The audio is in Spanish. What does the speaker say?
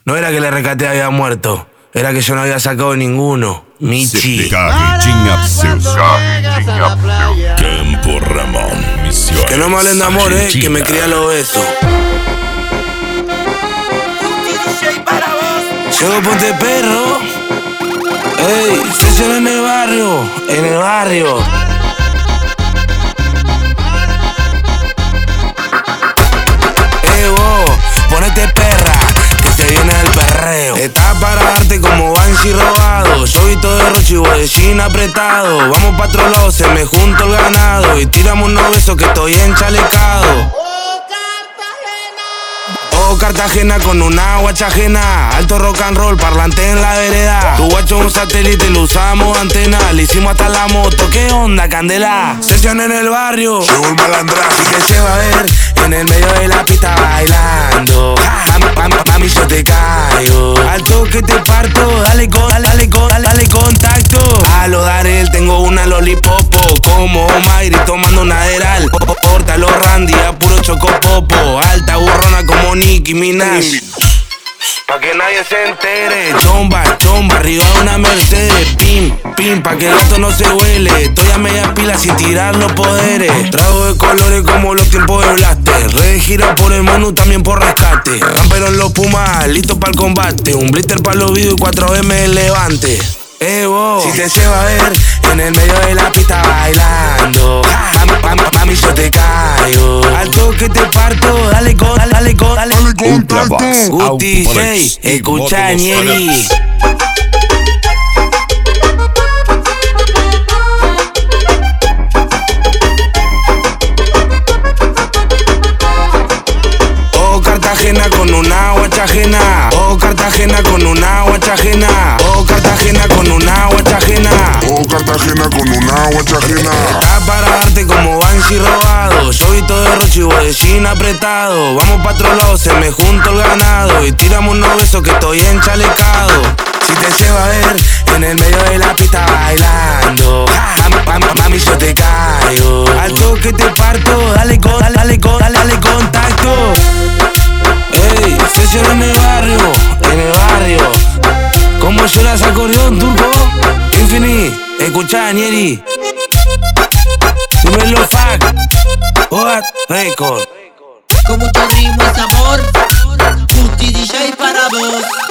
No era que la recate había muerto, era que yo no había sacado ninguno. Michi. Campo Ramón, Misiones. Que no me hablen de amor, que me cría los besos. Llego ponte perro. Ey, sesión en el barrio, en el barrio. Vos, ponete perra, que se viene el perreo. Está para darte como Banshee robado. Yo visto de Rochi y Bodellín apretado. Vamos pa' otro lado, se me junto el ganado. Y tiramos unos besos que estoy enchalecado. Oh, Cartagena con una guacha ajena. Alto rock and roll, parlante en la vereda. Tu guacho es un satélite, lo usamos antena. Le hicimos hasta la moto, ¿qué onda, candela? Sesión en el barrio, llegó el malandraje. y que se va a ver en el medio de la pista bailando. Mami, yo te caigo. Al toque te parto, dale contacto. A lo Darel tengo una lolipopo. Como Mayri tomando un Aderal. Porta los Randy a puro chocopopo. Alta burrona como Nicki Minaj. Pa' que nadie se entere. Chomba, arriba de una Mercedes. Pim, pa' que el gato no se huele. Estoy a media pila sin tirar los poderes. Trago de colores como los tiempos de Blaster. Red gira por el Monu, también por rescate. Campero en los Pumas, listo para el combate. Un blister para los videos y 4M el levante. Vos, si te se va a ver en el medio de la pista bailando. Mami, yo te caigo. Al toque te parto, dale contacto. Guti J, escucha Ñeri. Oh, Cartagena con una guacha ajena. Oh, Cartagena con una guacha ajena. Oh, Cartagena con una guacha ajena. Oh, Cartagena con una guacha ajena. Está para darte como Banshee robado. Yo visto de Rochi y Bodellín apretado. Vamos pa' otro lado, se me junto el ganado. Y tiramos unos besos que estoy enchalecado. Si te se va a ver en el medio de la pista bailando. Mami, yo te caigo. Al toque te parto, dale contacto. Ey, sesión en el barrio, ¿Cómo lloras acordeón, turco? Infini, escuchá, Ñeri. Dímelo, fuck. What record. Como tu ritmo es amor, Guti DJ para vos.